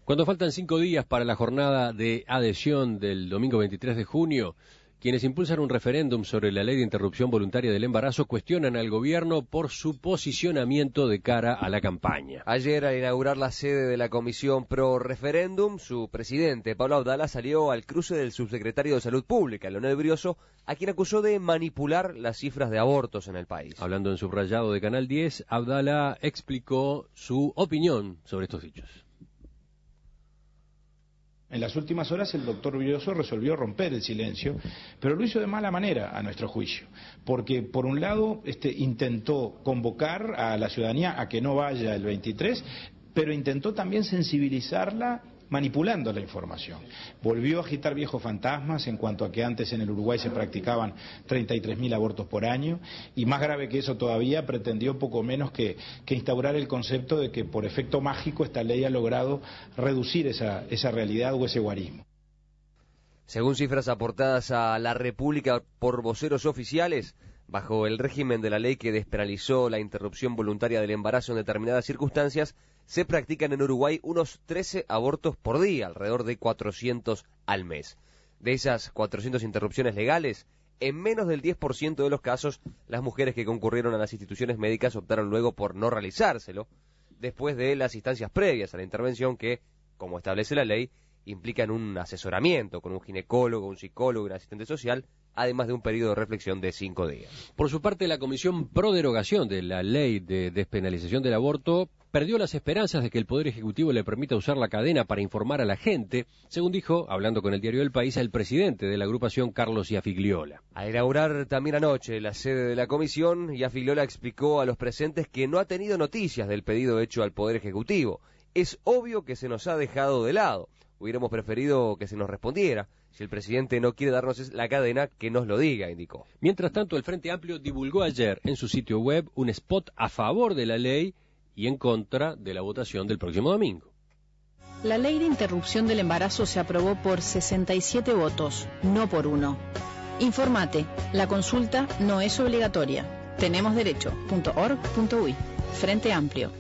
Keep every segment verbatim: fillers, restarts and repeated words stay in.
Cuando faltan cinco días para la jornada de adhesión del domingo veintitrés de junio, quienes impulsan un referéndum sobre la ley de interrupción voluntaria del embarazo cuestionan al gobierno por su posicionamiento de cara a la campaña. Ayer, al inaugurar la sede de la Comisión Pro Referéndum, su presidente, Pablo Abdala, salió al cruce del subsecretario de Salud Pública, Leonel Brioso, a quien acusó de manipular las cifras de abortos en el país. Hablando en subrayado de Canal diez, Abdala explicó su opinión sobre estos dichos. En las últimas horas el doctor Brioso resolvió romper el silencio, pero lo hizo de mala manera, a nuestro juicio, porque por un lado este, intentó convocar a la ciudadanía a que no vaya el veintitrés, pero intentó también sensibilizarla manipulando la información. Volvió a agitar viejos fantasmas en cuanto a que antes en el Uruguay se practicaban treinta y tres mil abortos por año, y más grave que eso todavía, pretendió poco menos que, que instaurar el concepto de que por efecto mágico esta ley ha logrado reducir esa, esa realidad o ese guarismo. Según cifras aportadas a La República por voceros oficiales, bajo el régimen de la ley que despenalizó la interrupción voluntaria del embarazo en determinadas circunstancias, se practican en Uruguay unos trece abortos por día, alrededor de cuatrocientos al mes. De esas cuatrocientas interrupciones legales, en menos del diez por ciento de los casos, las mujeres que concurrieron a las instituciones médicas optaron luego por no realizárselo, después de las instancias previas a la intervención que, como establece la ley, implican un asesoramiento con un ginecólogo, un psicólogo y un asistente social, además de un periodo de reflexión de cinco días. Por su parte, la Comisión Pro Derogación de la Ley de Despenalización del Aborto perdió las esperanzas de que el Poder Ejecutivo le permita usar la cadena para informar a la gente, según dijo, hablando con el diario El País, el presidente de la agrupación, Carlos Iafigliola. Al inaugurar también anoche la sede de la comisión, Iafigliola explicó a los presentes que no ha tenido noticias del pedido hecho al Poder Ejecutivo. Es obvio que se nos ha dejado de lado. Hubiéramos preferido que se nos respondiera. Si el presidente no quiere darnos la cadena, que nos lo diga, indicó. Mientras tanto, el Frente Amplio divulgó ayer en su sitio web un spot a favor de la ley y en contra de la votación del próximo domingo. La ley de interrupción del embarazo se aprobó por sesenta y siete votos, no por uno. Informate, la consulta no es obligatoria. tenemos derecho punto org punto uy. Frente Amplio.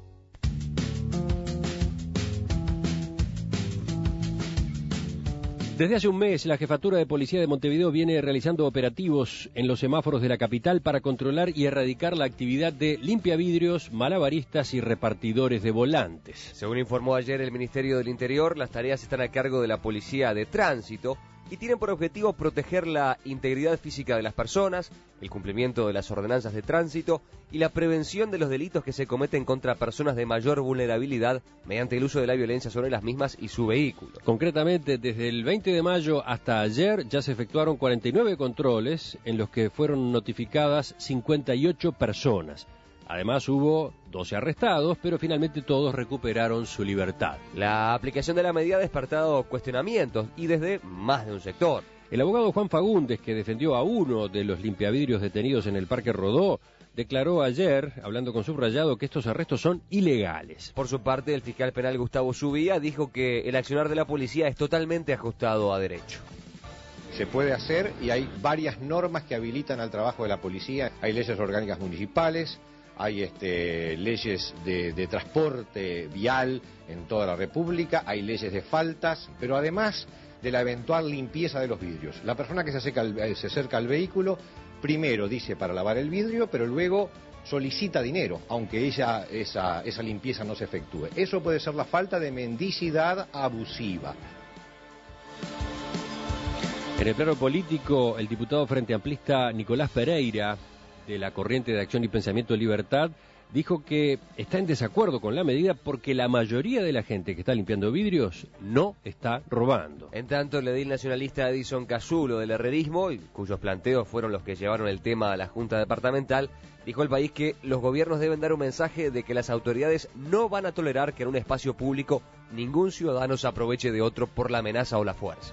Desde hace un mes, la Jefatura de Policía de Montevideo viene realizando operativos en los semáforos de la capital para controlar y erradicar la actividad de limpiavidrios, malabaristas y repartidores de volantes. Según informó ayer el Ministerio del Interior, las tareas están a cargo de la Policía de Tránsito y tienen por objetivo proteger la integridad física de las personas, el cumplimiento de las ordenanzas de tránsito y la prevención de los delitos que se cometen contra personas de mayor vulnerabilidad mediante el uso de la violencia sobre las mismas y su vehículo. Concretamente, desde el veinte de mayo hasta ayer ya se efectuaron cuarenta y nueve controles en los que fueron notificadas cincuenta y ocho personas. Además hubo doce arrestados, pero finalmente todos recuperaron su libertad. La aplicación de la medida ha despertado cuestionamientos y desde más de un sector. El abogado Juan Fagundes, que defendió a uno de los limpiavidrios detenidos en el Parque Rodó, declaró ayer, hablando con Subrayado, que estos arrestos son ilegales. Por su parte, el fiscal penal Gustavo Subía dijo que el accionar de la policía es totalmente ajustado a derecho. Se puede hacer y hay varias normas que habilitan al trabajo de la policía. Hay leyes orgánicas municipales, hay este, leyes de, de transporte vial en toda la República, hay leyes de faltas, pero además de la eventual limpieza de los vidrios. La persona que se acerca al, se acerca al vehículo, primero dice para lavar el vidrio, pero luego solicita dinero, aunque ella, esa, esa limpieza no se efectúe. Eso puede ser la falta de mendicidad abusiva. En el plano político, el diputado frente amplista Nicolás Pereira, de la Corriente de Acción y Pensamiento Libertad, dijo que está en desacuerdo con la medida porque la mayoría de la gente que está limpiando vidrios no está robando. En tanto, el edil nacionalista Edison Casulo del herrerismo, y cuyos planteos fueron los que llevaron el tema a la Junta Departamental, dijo al país que los gobiernos deben dar un mensaje de que las autoridades no van a tolerar que en un espacio público ningún ciudadano se aproveche de otro por la amenaza o la fuerza.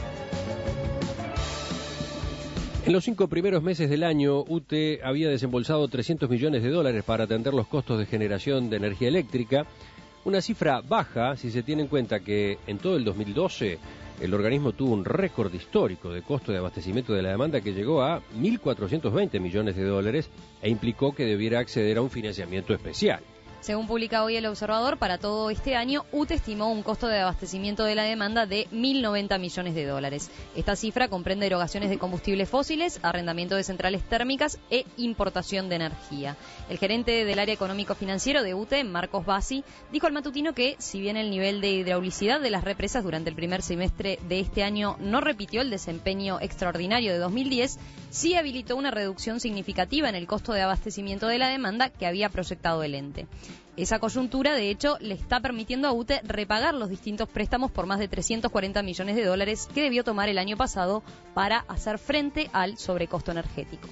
En los cinco primeros meses del año, U T E había desembolsado trescientos millones de dólares para atender los costos de generación de energía eléctrica, una cifra baja si se tiene en cuenta que en todo el dos mil doce el organismo tuvo un récord histórico de costo de abastecimiento de la demanda que llegó a mil cuatrocientos veinte millones de dólares e implicó que debiera acceder a un financiamiento especial. Según publica hoy El Observador, para todo este año, U T E estimó un costo de abastecimiento de la demanda de mil noventa millones de dólares. Esta cifra comprende erogaciones de combustibles fósiles, arrendamiento de centrales térmicas e importación de energía. El gerente del área económico-financiero de U T E, Marcos Bassi, dijo al matutino que, si bien el nivel de hidraulicidad de las represas durante el primer semestre de este año no repitió el desempeño extraordinario de dos mil diez, sí habilitó una reducción significativa en el costo de abastecimiento de la demanda que había proyectado el ente. Esa coyuntura, de hecho, le está permitiendo a U T E repagar los distintos préstamos por más de trescientos cuarenta millones de dólares que debió tomar el año pasado para hacer frente al sobrecosto energético.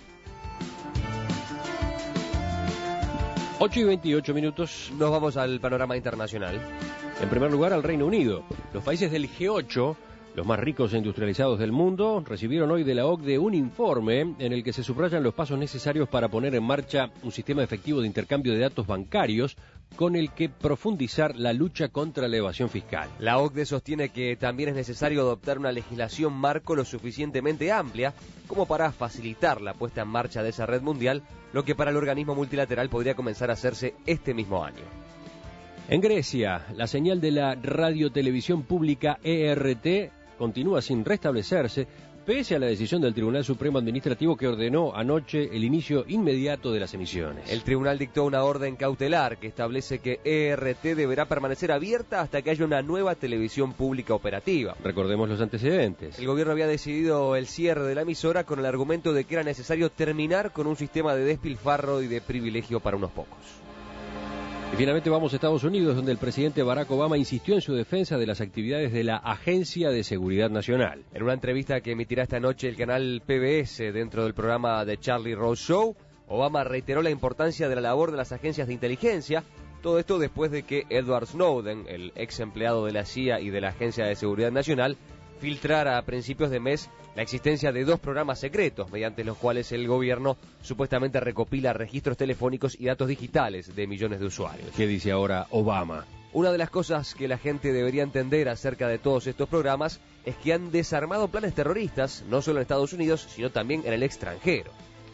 ocho y veintiocho minutos. Nos vamos al panorama internacional. En primer lugar, al Reino Unido. Los países del G ocho, los más ricos e industrializados del mundo, recibieron hoy de la O C D E un informe en el que se subrayan los pasos necesarios para poner en marcha un sistema efectivo de intercambio de datos bancarios con el que profundizar la lucha contra la evasión fiscal. La O C D E sostiene que también es necesario adoptar una legislación marco lo suficientemente amplia como para facilitar la puesta en marcha de esa red mundial, lo que para el organismo multilateral podría comenzar a hacerse este mismo año. En Grecia, la señal de la radiotelevisión pública E R T continúa sin restablecerse, pese a la decisión del Tribunal Supremo Administrativo que ordenó anoche el inicio inmediato de las emisiones. El tribunal dictó una orden cautelar que establece que E R T deberá permanecer abierta hasta que haya una nueva televisión pública operativa. Recordemos los antecedentes. El gobierno había decidido el cierre de la emisora con el argumento de que era necesario terminar con un sistema de despilfarro y de privilegio para unos pocos. Y finalmente vamos a Estados Unidos, donde el presidente Barack Obama insistió en su defensa de las actividades de la Agencia de Seguridad Nacional. En una entrevista que emitirá esta noche el canal P B S dentro del programa The Charlie Rose Show, Obama reiteró la importancia de la labor de las agencias de inteligencia, todo esto después de que Edward Snowden, el ex empleado de la C I A y de la Agencia de Seguridad Nacional, filtrara a principios de mes la existencia de dos programas secretos, mediante los cuales el gobierno supuestamente recopila registros telefónicos y datos digitales de millones de usuarios. ¿Qué dice ahora Obama? Una de las cosas que la gente debería entender acerca de todos estos programas es que han desarmado planes terroristas, no solo en Estados Unidos, sino también en el extranjero.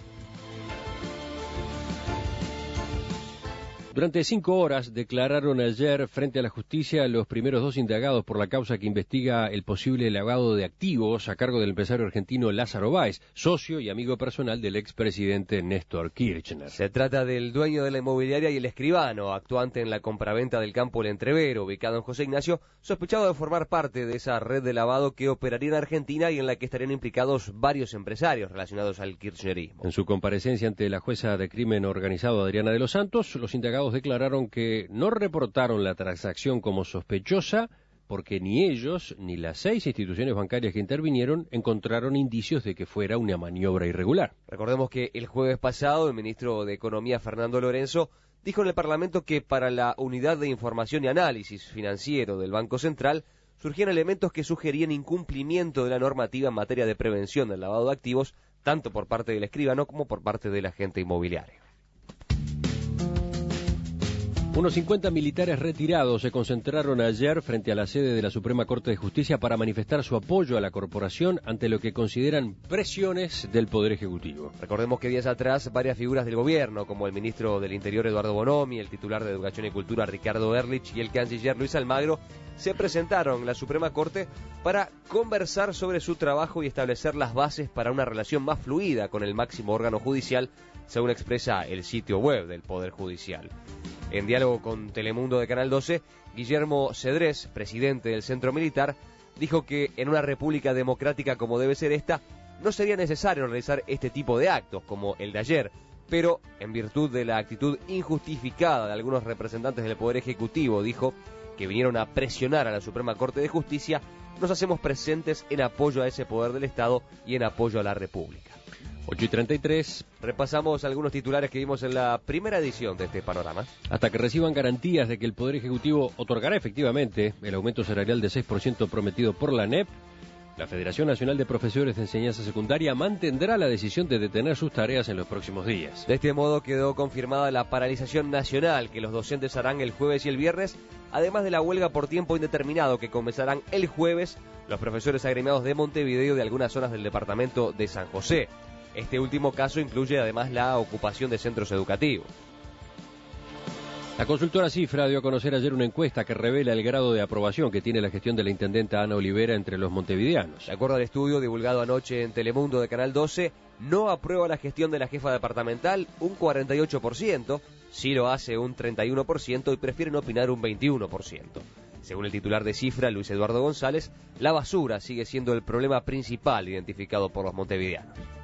Durante cinco horas declararon ayer frente a la justicia los primeros dos indagados por la causa que investiga el posible lavado de activos a cargo del empresario argentino Lázaro Báez, socio y amigo personal del expresidente Néstor Kirchner. Se trata del dueño de la inmobiliaria y el escribano, actuante en la compraventa del campo El Entrevero, ubicado en José Ignacio, sospechado de formar parte de esa red de lavado que operaría en Argentina y en la que estarían implicados varios empresarios relacionados al kirchnerismo. En su comparecencia ante la jueza de crimen organizado Adriana de los Santos, los indagados declararon que no reportaron la transacción como sospechosa porque ni ellos ni las seis instituciones bancarias que intervinieron encontraron indicios de que fuera una maniobra irregular. Recordemos que el jueves pasado el ministro de Economía, Fernando Lorenzo, dijo en el Parlamento que para la Unidad de Información y Análisis Financiero del Banco Central surgían elementos que sugerían incumplimiento de la normativa en materia de prevención del lavado de activos, tanto por parte del escribano como por parte del agente inmobiliario. Unos cincuenta militares retirados se concentraron ayer frente a la sede de la Suprema Corte de Justicia para manifestar su apoyo a la corporación ante lo que consideran presiones del Poder Ejecutivo. Recordemos que días atrás varias figuras del gobierno, como el ministro del Interior Eduardo Bonomi, el titular de Educación y Cultura Ricardo Ehrlich y el canciller Luis Almagro, se presentaron en la Suprema Corte para conversar sobre su trabajo y establecer las bases para una relación más fluida con el máximo órgano judicial, según expresa el sitio web del Poder Judicial. En diálogo con Telemundo de Canal doce, Guillermo Cedrés, presidente del Centro Militar, dijo que en una república democrática como debe ser esta, no sería necesario realizar este tipo de actos como el de ayer, pero en virtud de la actitud injustificada de algunos representantes del Poder Ejecutivo, dijo, que vinieron a presionar a la Suprema Corte de Justicia, nos hacemos presentes en apoyo a ese poder del Estado y en apoyo a la República. ocho y treinta y tres. Repasamos algunos titulares que vimos en la primera edición de este panorama. Hasta que reciban garantías de que el Poder Ejecutivo otorgará efectivamente el aumento salarial de seis por ciento prometido por la N E P, la Federación Nacional de Profesores de Enseñanza Secundaria mantendrá la decisión de detener sus tareas en los próximos días. De este modo quedó confirmada la paralización nacional que los docentes harán el jueves y el viernes, además de la huelga por tiempo indeterminado que comenzarán el jueves los profesores agremiados de Montevideo y de algunas zonas del departamento de San José. Este último caso incluye además la ocupación de centros educativos. La consultora Cifra dio a conocer ayer una encuesta que revela el grado de aprobación que tiene la gestión de la intendenta Ana Olivera entre los montevideanos. De acuerdo al estudio divulgado anoche en Telemundo de Canal doce, no aprueba la gestión de la jefa departamental un cuarenta y ocho por ciento, sí lo hace un treinta y uno por ciento y prefieren opinar un veintiuno por ciento. Según el titular de Cifra, Luis Eduardo González, la basura sigue siendo el problema principal identificado por los montevideanos.